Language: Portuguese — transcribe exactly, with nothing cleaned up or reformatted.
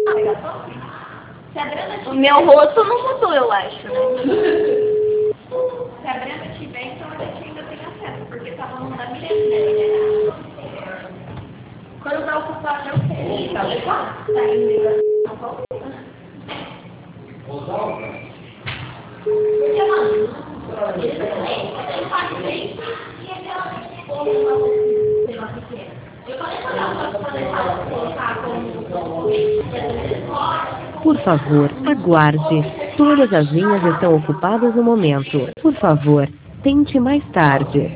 O meu rosto não mudou, eu acho, né? Se a Brenda tiver, então a gente ainda tem acesso, porque tá falando da Miranda. Quando tá ocupado, eu quero. Tá legal? Tá indo. Porque, mano, ele faz bem e aquela como uma coisa pequena. Eu falei pra ela, poder colocar como. Por favor, aguarde. Todas as linhas estão ocupadas no momento. Por favor, tente mais tarde.